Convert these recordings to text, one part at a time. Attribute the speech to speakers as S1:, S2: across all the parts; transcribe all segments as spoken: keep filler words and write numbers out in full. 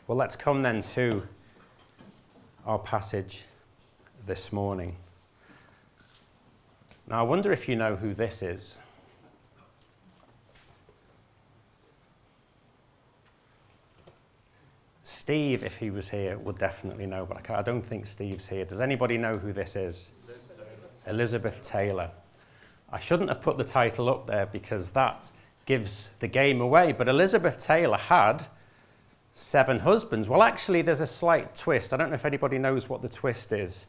S1: Well, let's come then to our passage this morning. Now, I wonder if you know who this is. Steve, if he was here, would definitely know, but I, can't, I don't think Steve's here. Does anybody know who this is? Elizabeth. Elizabeth Taylor. I shouldn't have put the title up there because that gives the game away, but Elizabeth Taylor had seven husbands. Well, actually, there's a slight twist. I don't know if anybody knows what the twist is.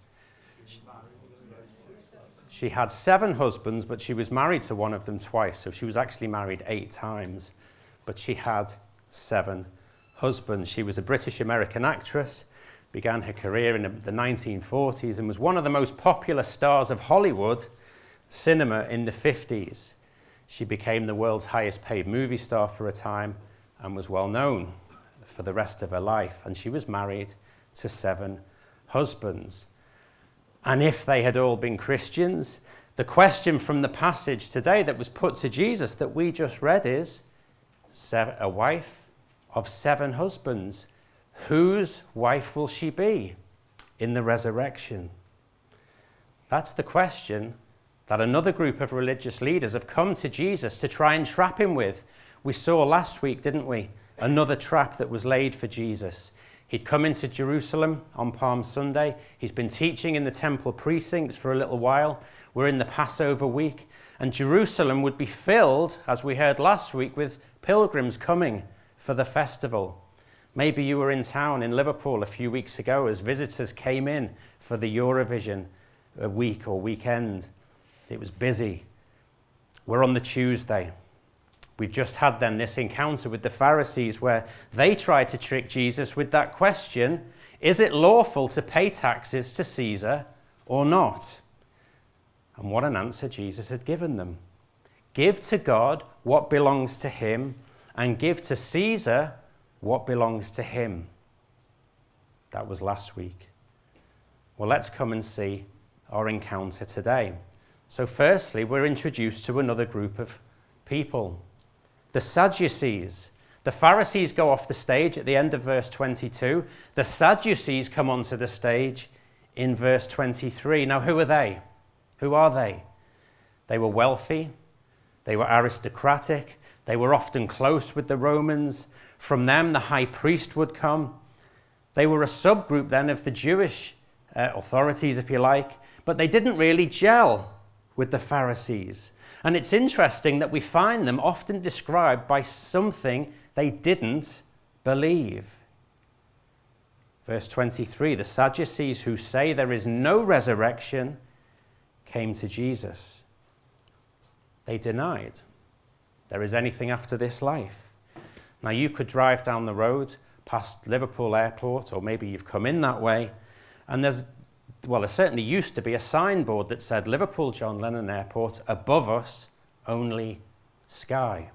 S1: She had seven husbands, but she was married to one of them twice, so she was actually married eight times, but she had seven husbands. She was a British-American actress, began her career in the nineteen forties, and was one of the most popular stars of Hollywood cinema in the fifties. She became the world's highest paid movie star for a time and was well known for the rest of her life. And she was married to seven husbands. And if they had all been Christians, the question from the passage today that was put to Jesus that we just read is, seven, a wife of seven husbands, whose wife will she be in the resurrection? That's the question that another group of religious leaders have come to Jesus to try and trap him with. We saw last week, didn't we? Another trap that was laid for Jesus. He'd come into Jerusalem on Palm Sunday. He's been teaching in the temple precincts for a little while. We're in the Passover week. And Jerusalem would be filled, as we heard last week, with pilgrims coming for the festival. Maybe you were in town in Liverpool a few weeks ago as visitors came in for the Eurovision week or weekend. It was busy. We're on the Tuesday. We've just had then this encounter with the Pharisees where they tried to trick Jesus with that question, is it lawful to pay taxes to Caesar or not? And what an answer Jesus had given them. Give to God what belongs to him and give to Caesar what belongs to him. That was last week. Well, let's come and see our encounter today. So firstly, we're introduced to another group of people. The Sadducees. The Pharisees go off the stage at the end of verse twenty-two. The Sadducees come onto the stage in verse twenty-three. Now, who are they? Who are they? They were wealthy. They were aristocratic. They were often close with the Romans. From them, the high priest would come. They were a subgroup then of the Jewish uh, authorities, if you like, but they didn't really gel with the Pharisees. And it's interesting that we find them often described by something they didn't believe. Verse twenty-three, the Sadducees who say there is no resurrection came to Jesus. They denied there is anything after this life. Now you could drive down the road past Liverpool Airport, or maybe you've come in that way, and there's Well, there certainly used to be a signboard that said Liverpool John Lennon Airport, above us, only sky.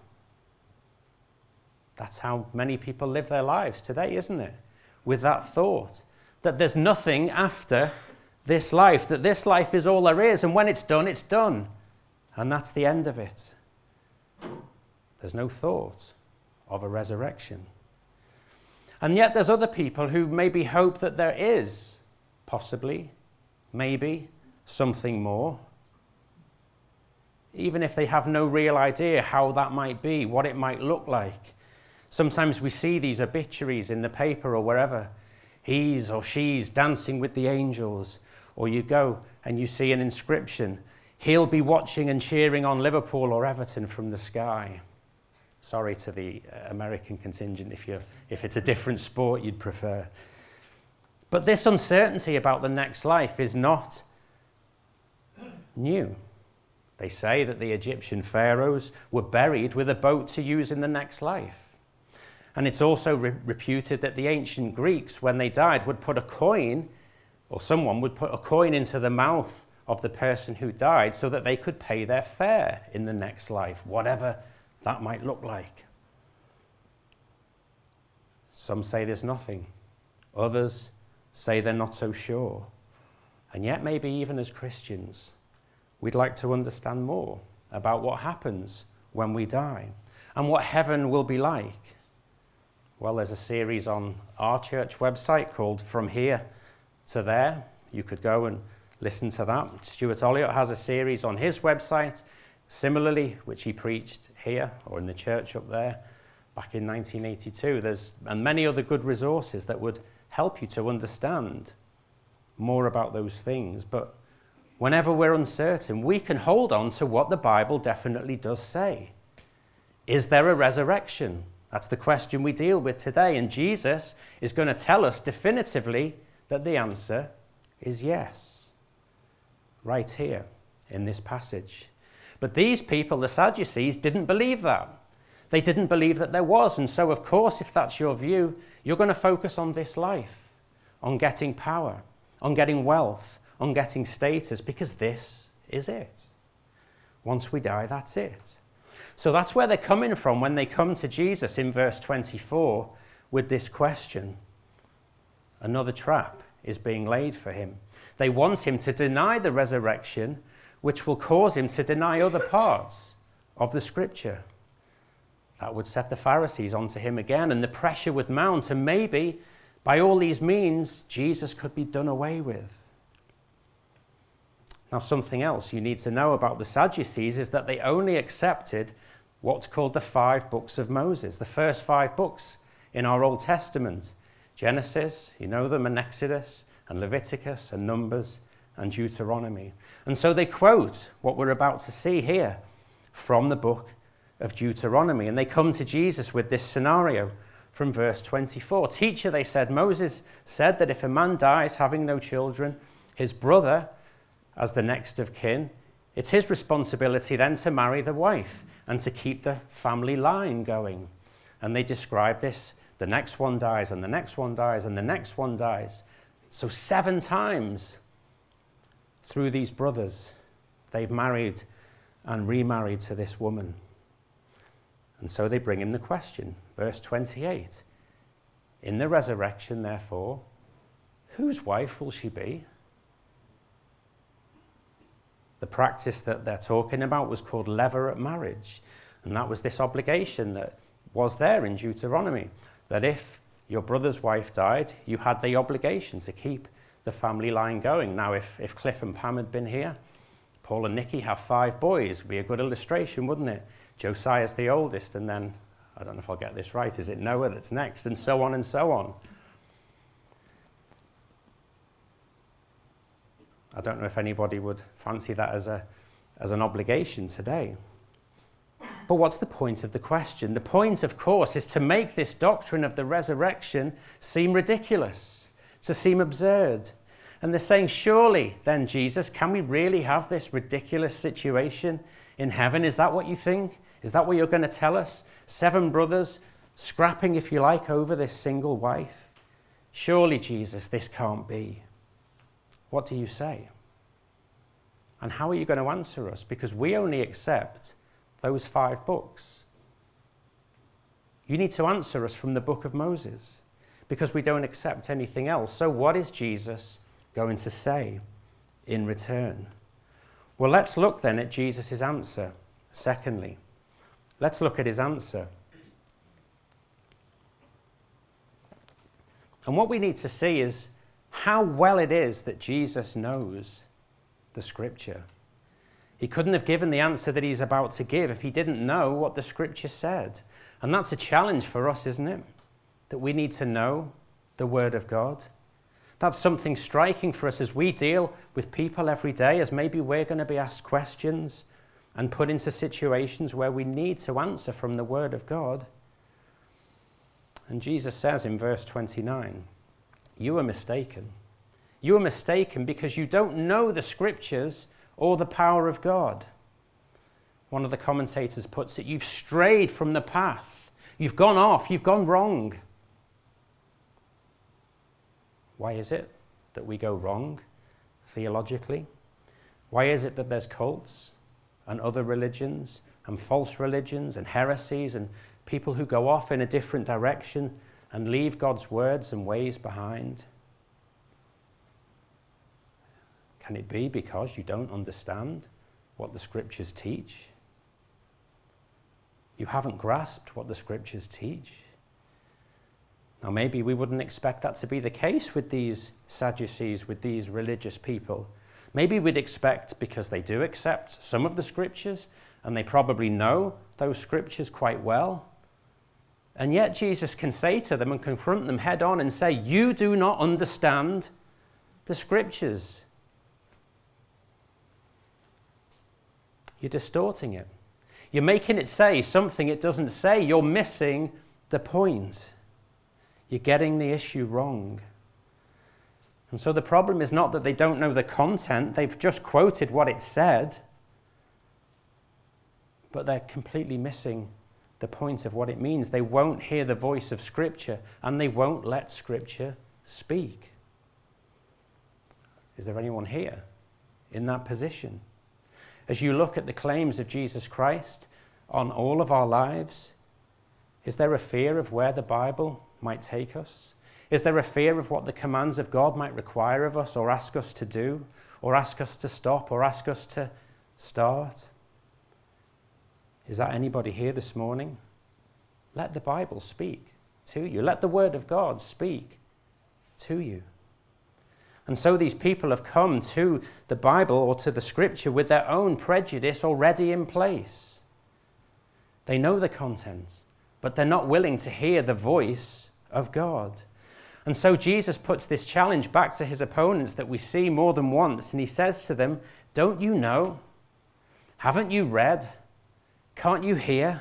S1: That's how many people live their lives today, isn't it? With that thought that there's nothing after this life, that this life is all there is, and when it's done, it's done. And that's the end of it. There's no thought of a resurrection. And yet there's other people who maybe hope that there is, possibly, maybe, something more. Even if they have no real idea how that might be, what it might look like. Sometimes we see these obituaries in the paper or wherever. He's or she's dancing with the angels. Or you go and you see an inscription. He'll be watching and cheering on Liverpool or Everton from the sky. Sorry to the American contingent if you're, if it's a different sport you'd prefer. But this uncertainty about the next life is not new. They say that the Egyptian pharaohs were buried with a boat to use in the next life. And it's also re- reputed that the ancient Greeks, when they died, would put a coin, or someone would put a coin into the mouth of the person who died so that they could pay their fare in the next life, whatever that might look like. Some say there's nothing. Others say they're not so sure. And yet maybe even as Christians, we'd like to understand more about what happens when we die and what heaven will be like. Well, there's a series on our church website called From Here to There. You could go and listen to that. Stuart Olliott has a series on his website, similarly, which he preached here or in the church up there back in nineteen eighty-two. There's and many other good resources that would help you to understand more about those things. But whenever we're uncertain, we can hold on to what the Bible definitely does say. Is there a resurrection? That's the question we deal with today. And Jesus is going to tell us definitively that the answer is yes. Right here in this passage. But these people, the Sadducees, didn't believe that. They didn't believe that there was. And so, of course, if that's your view, you're going to focus on this life, on getting power, on getting wealth, on getting status, because this is it. Once we die, that's it. So that's where they're coming from when they come to Jesus in verse twenty-four with this question. Another trap is being laid for him. They want him to deny the resurrection, which will cause him to deny other parts of the scripture. That would set the Pharisees onto him again, and the pressure would mount, and maybe by all these means, Jesus could be done away with. Now, something else you need to know about the Sadducees is that they only accepted what's called the five books of Moses, the first five books in our Old Testament. Genesis, you know them, and Exodus, and Leviticus, and Numbers, and Deuteronomy. And so they quote what we're about to see here from the book of Deuteronomy. And they come to Jesus with this scenario from verse twenty-four. Teacher, they said, Moses said that if a man dies having no children, his brother, as the next of kin, it's his responsibility then to marry the wife and to keep the family line going. And they describe this, the next one dies, and the next one dies, and the next one dies. So seven times through these brothers, they've married and remarried to this woman. And so they bring him the question, verse twenty-eight. In the resurrection, therefore, whose wife will she be? The practice that they're talking about was called levirate marriage. And that was this obligation that was there in Deuteronomy, that if your brother's wife died, you had the obligation to keep the family line going. Now, if, if Cliff and Pam had been here, Paul and Nikki have five boys. Would be a good illustration, wouldn't it? Josiah's the oldest, and then, I don't know if I'll get this right, is it Noah that's next? And so on and so on. I don't know if anybody would fancy that as a as an obligation today. But what's the point of the question? The point, of course, is to make this doctrine of the resurrection seem ridiculous, to seem absurd. And they're saying, surely, then, Jesus, can we really have this ridiculous situation in heaven? Is that what you think? Is that what you're going to tell us? Seven brothers scrapping, if you like, over this single wife? Surely, Jesus, this can't be. What do you say? And how are you going to answer us? Because we only accept those five books. You need to answer us from the book of Moses, because we don't accept anything else. So what is Jesus going to say in return? Well, let's look then at Jesus' answer. Secondly, let's look at his answer. And what we need to see is how well it is that Jesus knows the scripture. He couldn't have given the answer that he's about to give if he didn't know what the scripture said. And that's a challenge for us, isn't it? That we need to know the word of God. That's something striking for us as we deal with people every day, as maybe we're going to be asked questions and put into situations where we need to answer from the word of God. And Jesus says in verse twenty-nine, you are mistaken. You are mistaken because you don't know the scriptures or the power of God. One of the commentators puts it, you've strayed from the path. You've gone off. You've gone wrong. Why is it that we go wrong theologically? Why is it that there's cults and other religions and false religions and heresies and people who go off in a different direction and leave God's words and ways behind? Can it be because you don't understand what the scriptures teach? You haven't grasped what the scriptures teach? Now, maybe we wouldn't expect that to be the case with these Sadducees, with these religious people. Maybe we'd expect, because they do accept some of the scriptures, and they probably know those scriptures quite well. And yet Jesus can say to them and confront them head on and say, you do not understand the scriptures. You're distorting it. You're making it say something it doesn't say. You're missing the point. You're getting the issue wrong. And so the problem is not that they don't know the content. They've just quoted what it said. But they're completely missing the point of what it means. They won't hear the voice of Scripture, and they won't let Scripture speak. Is there anyone here in that position? As you look at the claims of Jesus Christ on all of our lives, is there a fear of where the Bible might take us? Is there a fear of what the commands of God might require of us, or ask us to do, or ask us to stop, or ask us to start? Is that anybody here this morning? Let the Bible speak to you. Let the Word of God speak to you. And so these people have come to the Bible or to the Scripture with their own prejudice already in place. They know the content, but they're not willing to hear the voice of God. And so Jesus puts this challenge back to his opponents that we see more than once, and he says to them, don't you know? Haven't you read? Can't you hear?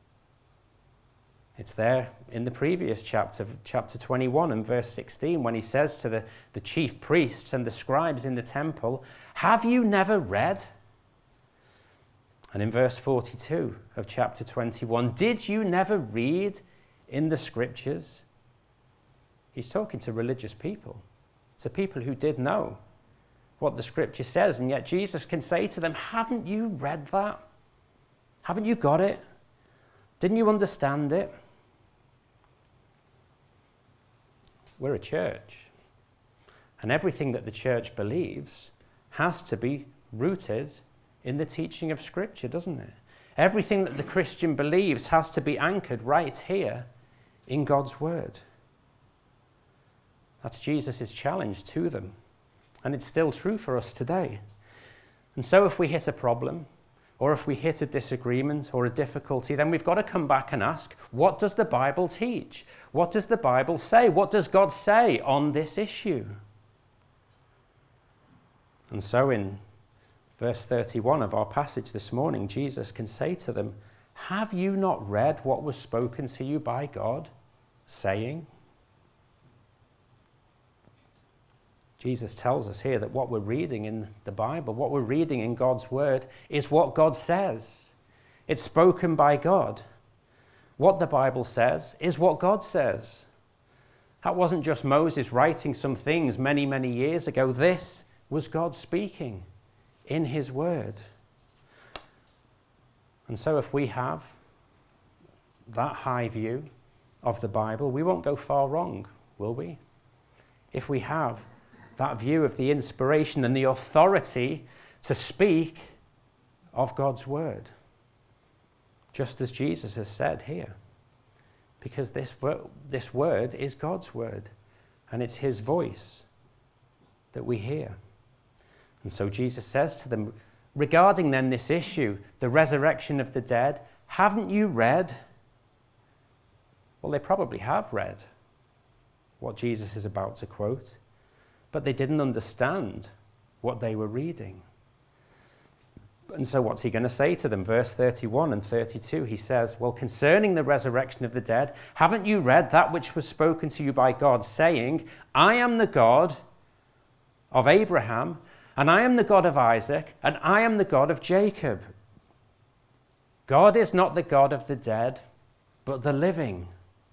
S1: It's there in the previous chapter, chapter twenty-one and verse sixteen, when he says to the, the chief priests and the scribes in the temple, have you never read? And in verse forty-two of chapter twenty-one, did you never read in the scriptures? He's talking to religious people, to people who did know what the scripture says, and yet Jesus can say to them, haven't you read that? Haven't you got it? Didn't you understand it? We're a church, and everything that the church believes has to be rooted in the teaching of Scripture, doesn't it? Everything that the Christian believes has to be anchored right here in God's Word. That's Jesus' challenge to them, and it's still true for us today. And so if we hit a problem, or if we hit a disagreement or a difficulty, then we've got to come back and ask, what does the Bible teach? What does the Bible say? What does God say on this issue? And so in verse thirty-one of our passage this morning, Jesus can say to them, have you not read what was spoken to you by God, saying? Jesus tells us here that what we're reading in the Bible, what we're reading in God's Word, is what God says. It's spoken by God. What the Bible says is what God says. That wasn't just Moses writing some things many, many years ago. This was God speaking in his Word. And so if we have that high view of the Bible, we won't go far wrong, will we? If we have that view of the inspiration and the authority to speak of God's Word, just as Jesus has said here, because this, this Word is God's Word, and it's his voice that we hear. And so Jesus says to them, regarding then this issue, the resurrection of the dead, haven't you read? Well, they probably have read what Jesus is about to quote, but they didn't understand what they were reading. And so what's he going to say to them? Verse thirty-one and thirty-two, he says, well, concerning the resurrection of the dead, haven't you read that which was spoken to you by God, saying, I am the God of Abraham, and I am the God of Isaac, and I am the God of Jacob. God is not the God of the dead, but the living.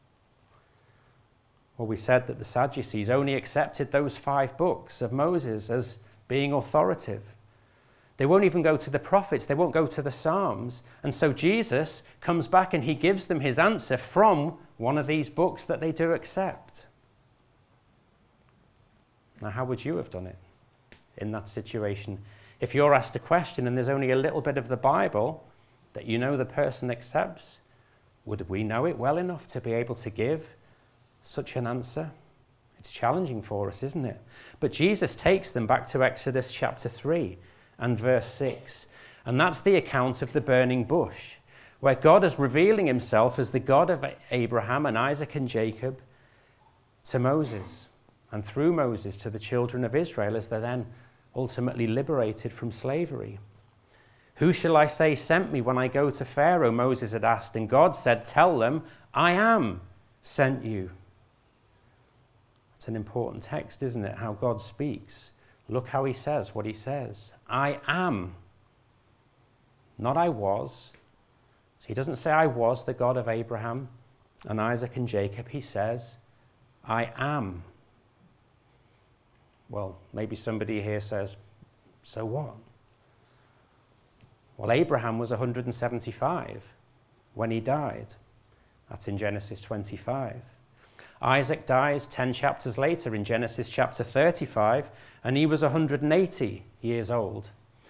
S1: Well, we said that the Sadducees only accepted those five books of Moses as being authoritative. They won't even go to the prophets. They won't go to the Psalms. And so Jesus comes back and he gives them his answer from one of these books that they do accept. Now, how would you have done it in that situation? If you're asked a question and there's only a little bit of the Bible that you know the person accepts, would we know it well enough to be able to give Such an answer. It's challenging for us, isn't it? But Jesus takes them back to Exodus chapter three and verse six. And that's the account of the burning bush, where God is revealing himself as the God of Abraham and Isaac and Jacob to Moses, and through Moses to the children of Israel as they're then ultimately liberated from slavery. Who shall I say sent me when I go to Pharaoh? Moses had asked, and God said, tell them, I am sent you. It's an important text, isn't it? How God speaks. Look how he says what he says. I am. Not I was. So he doesn't say I was the God of Abraham and Isaac and Jacob. He says, I am. Well, maybe somebody here says, so what? Well, Abraham was one hundred seventy-five when he died. That's in Genesis twenty-five. Isaac dies ten chapters later in Genesis chapter thirty-five, and he was one hundred eighty years old.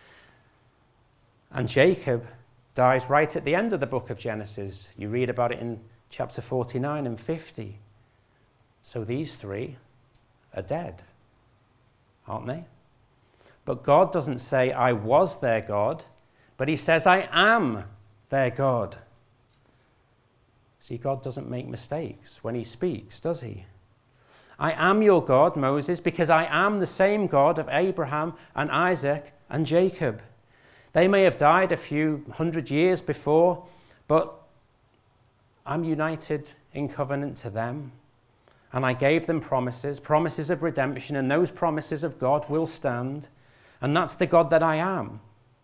S1: And Jacob dies right at the end of the book of Genesis. You read about it in chapter forty-nine and fifty. So these three are dead, aren't they? But God doesn't say, I was their God, but he says, I am their God. See, God doesn't make mistakes when he speaks, does he? I am your God, Moses, because I am the same God of Abraham and Isaac and Jacob. They may have died a few hundred years before, but I'm united in covenant to them. And I gave them promises, promises of redemption, and those promises of God will stand. And that's the God that I am.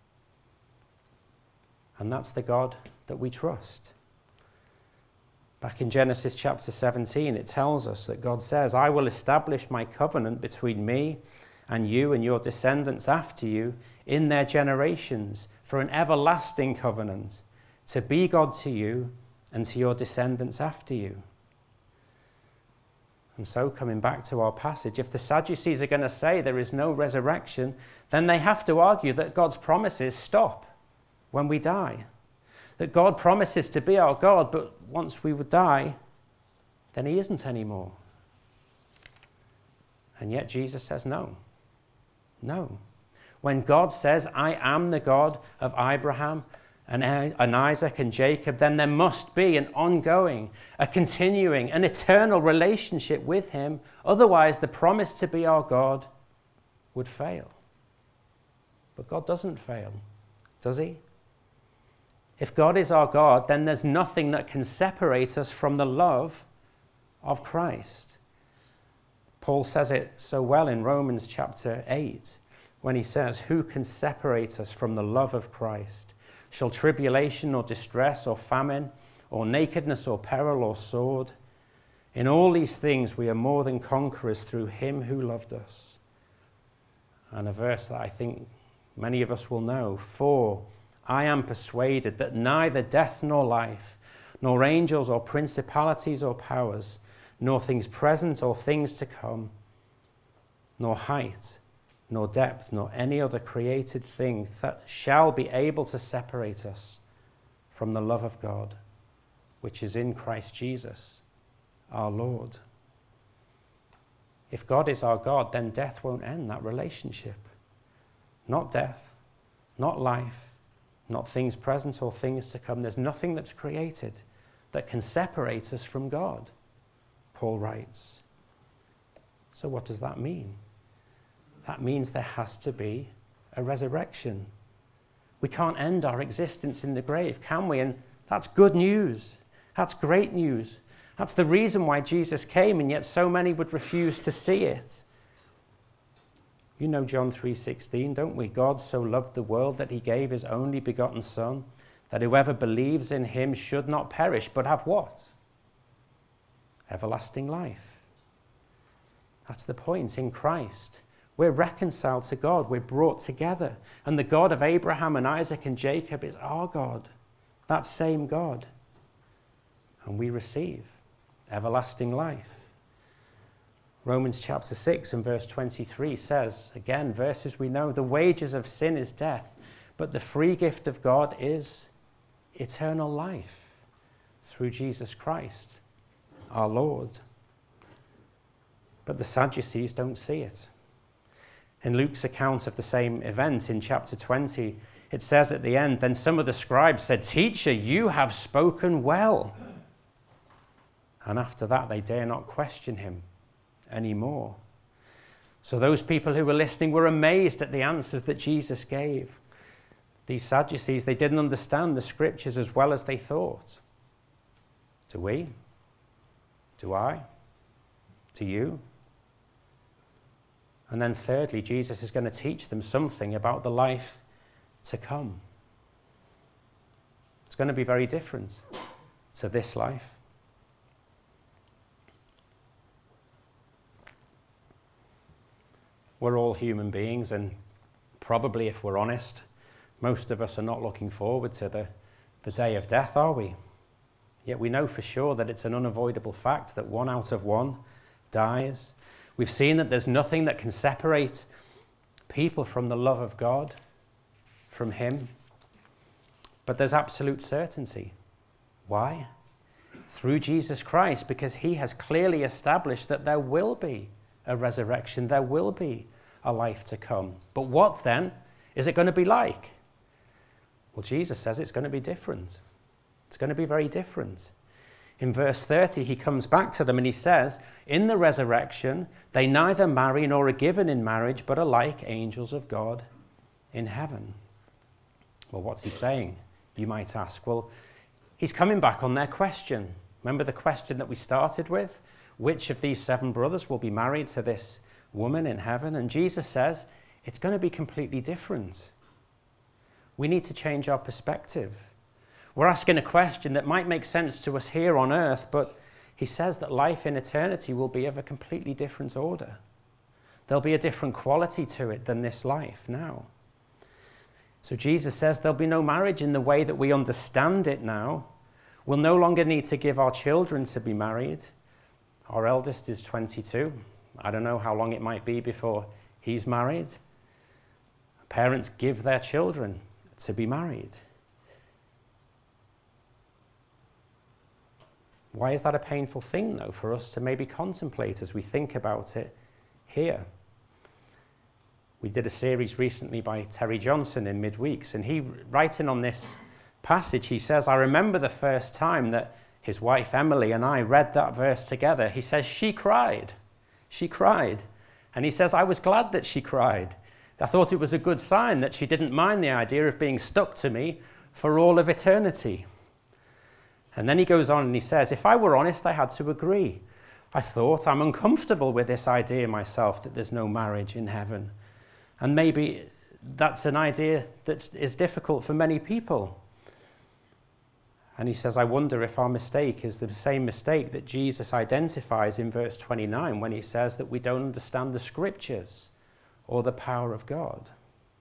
S1: And that's the God that we trust. Back in Genesis chapter seventeen, it tells us that God says, I will establish my covenant between me and you and your descendants after you in their generations for an everlasting covenant, to be God to you and to your descendants after you. And so, coming back to our passage, if the Sadducees are going to say there is no resurrection, then they have to argue that God's promises stop when we die. That God promises to be our God, but once we would die, then he isn't anymore. And yet Jesus says no. No. When God says, I am the God of Abraham and, and Isaac and Jacob, then there must be an ongoing, a continuing, an eternal relationship with him. Otherwise, the promise to be our God would fail. But God doesn't fail, does he? If God is our God, then there's nothing that can separate us from the love of Christ. Paul says it so well in Romans chapter eight, when he says, who can separate us from the love of Christ? Shall tribulation or distress or famine or nakedness or peril or sword? In all these things we are more than conquerors through him who loved us. And a verse that I think many of us will know, for I am persuaded that neither death nor life, nor angels or principalities or powers, nor things present or things to come, nor height, nor depth, nor any other created thing that shall be able to separate us from the love of God, which is in Christ Jesus, our Lord. If God is our God, then death won't end that relationship. Not death, not life, not things present or things to come. There's nothing that's created that can separate us from God, Paul writes. So what does that mean? That means there has to be a resurrection. We can't end our existence in the grave, can we? And that's good news. That's great news. That's the reason why Jesus came, and yet so many would refuse to see it. You know John three sixteen, don't we? God so loved the world that he gave his only begotten Son, that whoever believes in him should not perish, but have what? Everlasting life. That's the point. In Christ, we're reconciled to God. We're brought together. And the God of Abraham and Isaac and Jacob is our God, that same God. And we receive everlasting life. Romans chapter six and verse twenty-three says, again, verses we know, the wages of sin is death, but the free gift of God is eternal life through Jesus Christ, our Lord. But the Sadducees don't see it. In Luke's account of the same event in chapter twenty, it says at the end, then some of the scribes said, "Teacher, you have spoken well." And after that, they dare not question him anymore. So those people who were listening were amazed at the answers that Jesus gave. These Sadducees, they didn't understand the scriptures as well as they thought. Do we? Do I? Do you? And then thirdly, Jesus is going to teach them something about the life to come. It's going to be very different to this life. We're all human beings, and probably, if we're honest, most of us are not looking forward to the, the day of death, are we? Yet we know for sure that it's an unavoidable fact that one out of one dies. We've seen that there's nothing that can separate people from the love of God, from him. But there's absolute certainty. Why? Through Jesus Christ, because he has clearly established that there will be a resurrection, there will be a life to come. But what then is it going to be like? Well, Jesus says it's going to be different. It's going to be very different. In verse thirty, he comes back to them and he says, in the resurrection, they neither marry nor are given in marriage, but are like angels of God in heaven. Well, what's he saying? You might ask. Well, he's coming back on their question. Remember the question that we started with? Which of these seven brothers will be married to this woman in heaven? And Jesus says, it's going to be completely different. We need to change our perspective. We're asking a question that might make sense to us here on earth, but he says that life in eternity will be of a completely different order. There'll be a different quality to it than this life now. So Jesus says there'll be no marriage in the way that we understand it now. We'll no longer need to give our children to be married. Our eldest is twenty-two. I don't know how long it might be before he's married. Parents give their children to be married. Why is that a painful thing, though, for us to maybe contemplate as we think about it here? We did a series recently by Terry Johnson in Midweeks, and he, writing on this passage, he says, I remember the first time that his wife Emily and I read that verse together. He says, she cried. She cried. And he says, I was glad that she cried. I thought it was a good sign that she didn't mind the idea of being stuck to me for all of eternity. And then he goes on and he says, if I were honest, I had to agree. I thought I'm uncomfortable with this idea myself that there's no marriage in heaven. And maybe that's an idea that is difficult for many people. And he says, I wonder if our mistake is the same mistake that Jesus identifies in verse twenty-nine when he says that we don't understand the scriptures or the power of God.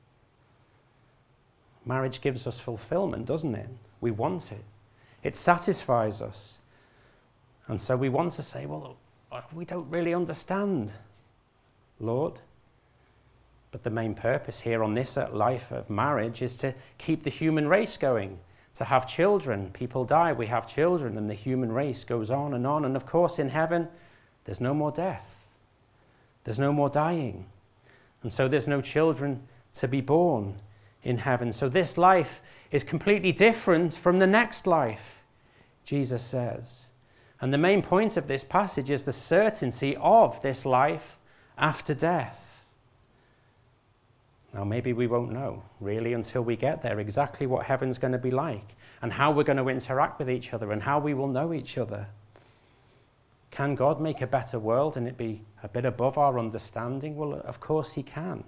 S1: Marriage gives us fulfillment, doesn't it? We want it. It satisfies us. And so we want to say, well, we don't really understand, Lord. But the main purpose here on this life of marriage is to keep the human race going, to have children. People die, we have children, and the human race goes on and on. And of course, in heaven, there's no more death. There's no more dying. And so there's no children to be born in heaven. So this life is completely different from the next life, Jesus says. And the main point of this passage is the certainty of this life after death. Now, maybe we won't know, really, until we get there, exactly what heaven's going to be like and how we're going to interact with each other and how we will know each other. Can God make a better world and it be a bit above our understanding? Well, of course he can.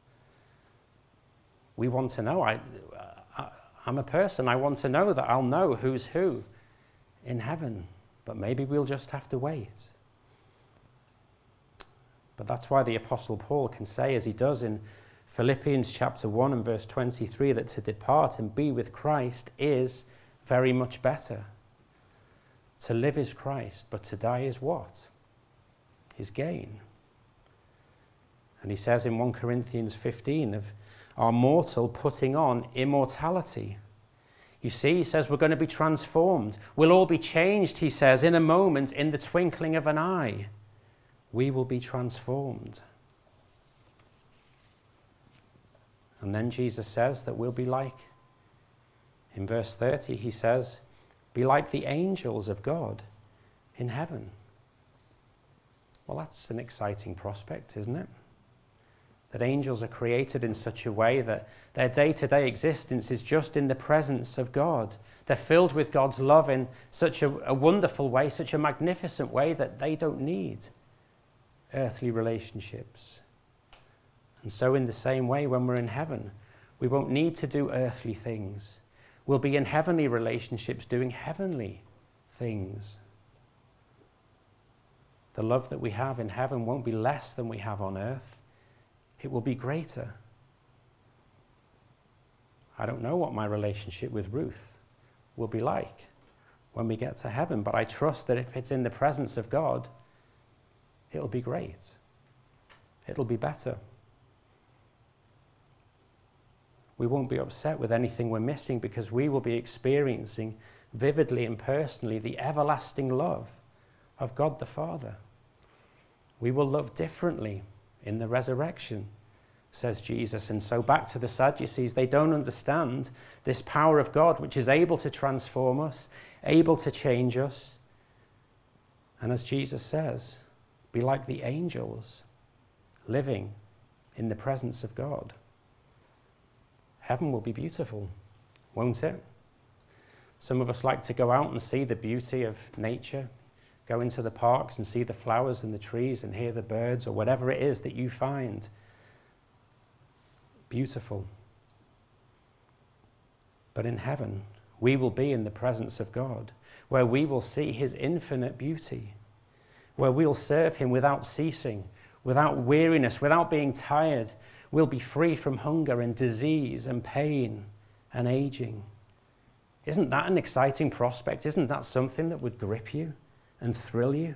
S1: We want to know. I, I, I'm a person. I want to know that I'll know who's who in heaven. But maybe we'll just have to wait. But that's why the Apostle Paul can say, as he does in Philippians chapter one and verse twenty-three, that to depart and be with Christ is very much better. To live is Christ, but to die is what? His gain. And he says in First Corinthians fifteen of our mortal putting on immortality. You see, he says we're going to be transformed. We'll all be changed, he says, in a moment, in the twinkling of an eye. We will be transformed. And then Jesus says that we'll be like, in verse thirty, he says, be like the angels of God in heaven. Well, that's an exciting prospect, isn't it? That angels are created in such a way that their day-to-day existence is just in the presence of God. They're filled with God's love in such a, a wonderful way, such a magnificent way that they don't need earthly relationships. And so in the same way, when we're in heaven, we won't need to do earthly things. We'll be in heavenly relationships doing heavenly things. The love that we have in heaven won't be less than we have on earth. It will be greater. I don't know what my relationship with Ruth will be like when we get to heaven, but I trust that if it's in the presence of God, it'll be great. It'll be better. We won't be upset with anything we're missing because we will be experiencing vividly and personally the everlasting love of God the Father. We will love differently in the resurrection, says Jesus. And so back to the Sadducees, they don't understand this power of God which is able to transform us, able to change us. And as Jesus says, be like the angels living in the presence of God. Heaven will be beautiful, won't it? Some of us like to go out and see the beauty of nature, go into the parks and see the flowers and the trees and hear the birds or whatever it is that you find beautiful. But in heaven, we will be in the presence of God, where we will see his infinite beauty, where we'll serve him without ceasing, without weariness, without being tired. We'll be free from hunger and disease and pain and aging. Isn't that an exciting prospect? Isn't that something that would grip you and thrill you?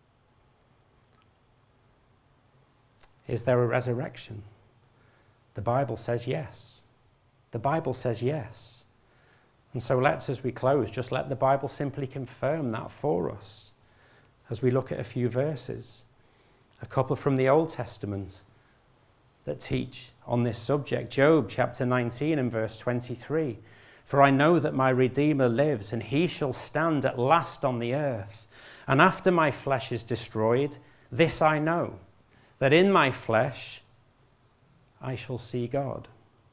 S1: Is there a resurrection? The Bible says yes. The Bible says yes. And so let's, as we close, just let the Bible simply confirm that for us as we look at a few verses, a couple from the Old Testament that teach on this subject. Job chapter nineteen and verse twenty-three. For I know that my Redeemer lives, and he shall stand at last on the earth. And after my flesh is destroyed, this I know, that in my flesh I shall see God.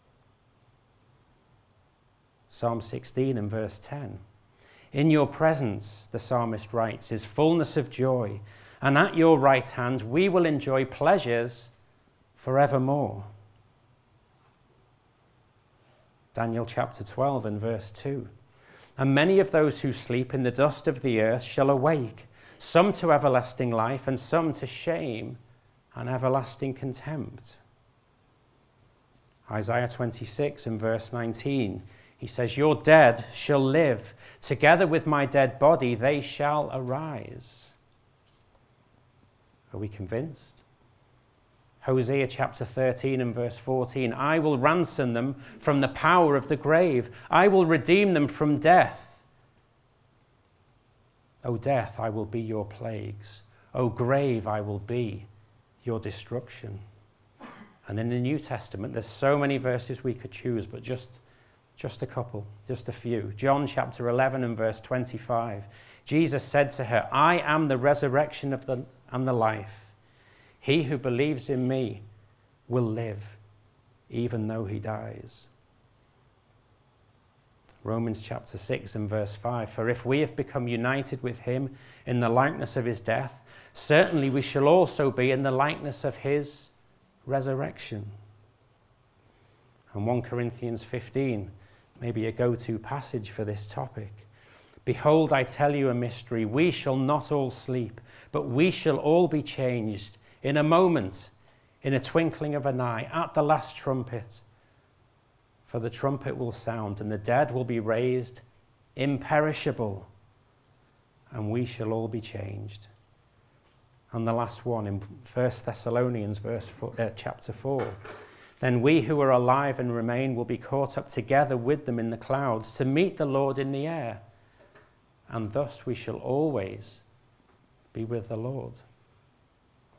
S1: Psalm sixteen and verse ten. In your presence, the psalmist writes, is fullness of joy, and at your right hand we will enjoy pleasures forevermore. Daniel chapter twelve and verse two. And many of those who sleep in the dust of the earth shall awake, some to everlasting life and some to shame and everlasting contempt. Isaiah twenty-six and verse nineteen. He says, your dead shall live. Together with my dead body they shall arise. Are we convinced? Hosea chapter thirteen and verse fourteen. I will ransom them from the power of the grave. I will redeem them from death. O death, I will be your plagues. O grave, I will be your destruction. And in the New Testament, there's so many verses we could choose, but just, just a couple, just a few. John chapter eleven and verse twenty-five. Jesus said to her, I am the resurrection of the, and the life. He who believes in me will live, even though he dies. Romans chapter six and verse five. For if we have become united with him in the likeness of his death, certainly we shall also be in the likeness of his resurrection. And First Corinthians fifteen, maybe a go-to passage for this topic. Behold, I tell you a mystery. We shall not all sleep, but we shall all be changed in a moment, in a twinkling of an eye, at the last trumpet. For the trumpet will sound, and the dead will be raised imperishable, and we shall all be changed. And the last one in First Thessalonians verse four, uh, chapter four. Then we who are alive and remain will be caught up together with them in the clouds to meet the Lord in the air, and thus we shall always be with the Lord.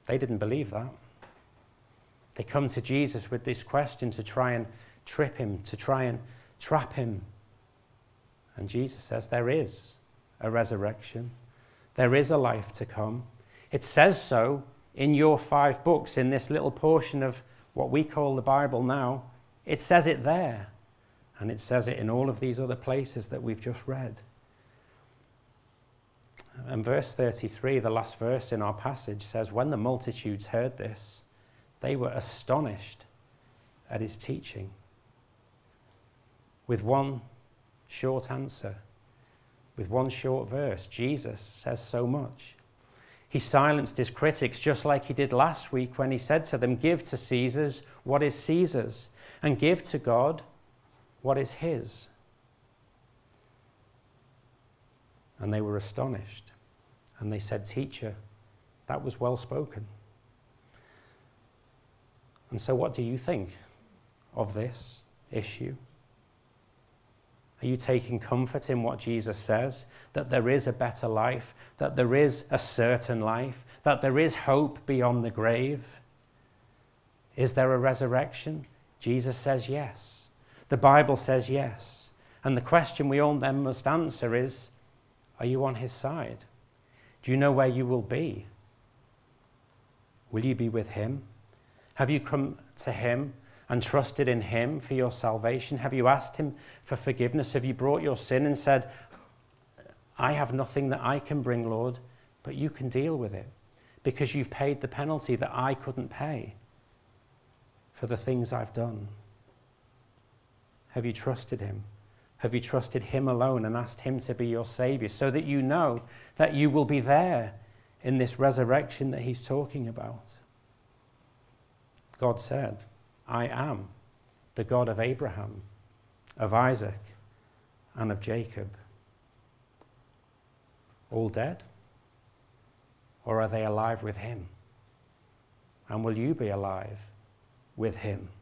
S1: They didn't believe that. They come to Jesus with this question to try and trip him, to try and trap him. And Jesus says there is a resurrection. There is a life to come. It says so in your five books, in this little portion of what we call the Bible now. It says it there. And it says it in all of these other places that we've just read. And verse thirty-three, the last verse in our passage, says, when the multitudes heard this, they were astonished at his teaching. With one short answer, with one short verse, Jesus says so much. He silenced his critics just like he did last week when he said to them, give to Caesar's what is Caesar's, and give to God what is his. And they were astonished. And they said, teacher, that was well spoken. And so what do you think of this issue? Are you taking comfort in what Jesus says? That there is a better life, that there is a certain life, that there is hope beyond the grave? Is there a resurrection? Jesus says yes. The Bible says yes. And the question we all then must answer is, are you on his side? Do you know where you will be? Will you be with him? Have you come to him and trusted in him for your salvation? Have you asked him for forgiveness? Have you brought your sin and said, I have nothing that I can bring, Lord, but you can deal with it because you've paid the penalty that I couldn't pay for the things I've done? Have you trusted him? Have you trusted him alone and asked him to be your Savior so that you know that you will be there in this resurrection that he's talking about? God said, I am the God of Abraham, of Isaac, and of Jacob. All dead? Or are they alive with him? And will you be alive with him?